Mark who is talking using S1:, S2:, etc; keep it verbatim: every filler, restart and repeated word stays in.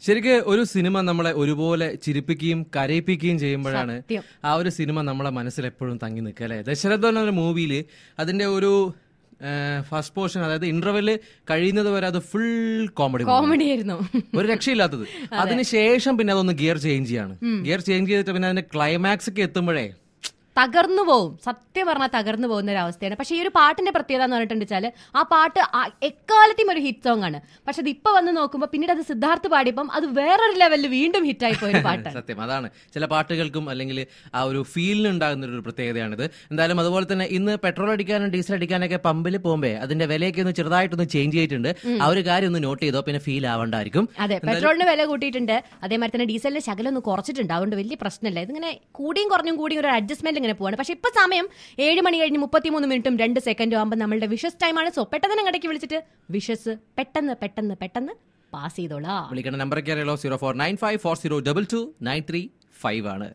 S1: ശരിക്ക് ഒരു സിനിമ നമ്മളെ ഒരുപോലെ ചിരിപ്പിക്കുകയും കരയിപ്പിക്കുകയും ചെയ്യുമ്പോഴാണ് ആ ഒരു സിനിമ നമ്മളെ മനസ്സിൽ എപ്പോഴും തങ്ങി നിൽക്കുക അല്ലെ. ദശരഥ എന്ന മൂവിയിൽ അതിന്റെ ഒരു ഫസ്റ്റ് പോർഷൻ, അതായത് ഇന്റർവെല് കഴിയുന്നത് വരെ അത് ഫുൾ കോമഡി
S2: കോമഡി ആയിരുന്നു,
S1: ഒരു രക്ഷയില്ലാത്തത്. അതിനുശേഷം പിന്നെ അതൊന്ന് ഗിയർ ചേഞ്ച് ചെയ്യാണ്. ഗിയർ ചേഞ്ച് ചെയ്തിട്ട് പിന്നെ അതിന്റെ ക്ലൈമാക്സ് ഒക്കെ എത്തുമ്പോഴേ
S2: തകർന്നു പോവും, സത്യം പറഞ്ഞാൽ തകർന്നു പോകുന്ന ഒരു അവസ്ഥയാണ്. പക്ഷെ ഈ ഒരു പാട്ടിന്റെ പ്രത്യേകത എന്ന് പറഞ്ഞിട്ടുണ്ട് വെച്ചാൽ ആ പാട്ട് എക്കാലത്തെയും ഒരു ഹിറ്റ് സോങ് ആണ്. പക്ഷെ അത് ഇപ്പൊ വന്ന് നോക്കുമ്പോൾ പിന്നീട് അത് സിദ്ധാർത്ഥ് പാടിയപ്പം അത് വേറൊരു ലെവലിൽ വീണ്ടും ഹിറ്റായി പോയ പാട്ട്.
S1: സത്യം, അതാണ് ചില പാട്ടുകൾക്കും അല്ലെങ്കിൽ ആ ഒരു ഫീലിന് ഉണ്ടാകുന്ന ഒരു പ്രത്യേകതയാണിത്. എന്തായാലും അതുപോലെ തന്നെ ഇന്ന് പെട്രോൾ അടിക്കാനും ഡീസൽ അടിക്കാനൊക്കെ പമ്പിൽ പോകുമ്പോ അതിന്റെ വിലയൊക്കെ ഒന്ന് ചെറുതായിട്ടൊന്ന് ചേഞ്ച് ചെയ്തിട്ടുണ്ട്. ആ ഒരു കാര്യം ഒന്ന് നോട്ട് ചെയ്തോ, പിന്നെ ഫീൽ ആവണ്ടായിരിക്കും.
S2: അതെ, പെട്രോളിന് വില കൂട്ടിയിട്ടുണ്ട്, അതേമാതിരി തന്നെ ഡീസലിന്റെ ശകലം ഒന്ന് കുറച്ചിട്ടുണ്ട്. അതുകൊണ്ട് വലിയ പ്രശ്നമില്ല. ഇതിങ്ങനെ കൂടിയും കുറഞ്ഞും കൂടിയും ഒരു അഡ്ജസ്റ്റ്മെന്റ് ഇങ്ങനെ പോവാണ്. പക്ഷെ ഇപ്പൊ സമയം ഏഴ് മണി കഴിഞ്ഞ് മുപ്പത്തിമൂന്ന് മിനിറ്റും രണ്ട് സെക്കൻഡും ആകുമ്പോൾ നമ്മളുടെ വിഷസ് ടൈമാണ്. സോ പെട്ടെന്ന് ഇങ്ങടേക്ക് വിളിച്ചിട്ട് വിഷസ് പെട്ടെന്ന് പെട്ടെന്ന് പെട്ടെന്ന് പാസ് ചെയ്തോളാം.
S1: വിളിക്കേണ്ട നമ്പർ ഒക്കെ അറിയാലോ, zero four nine five four zero double two nine three five ആണ്.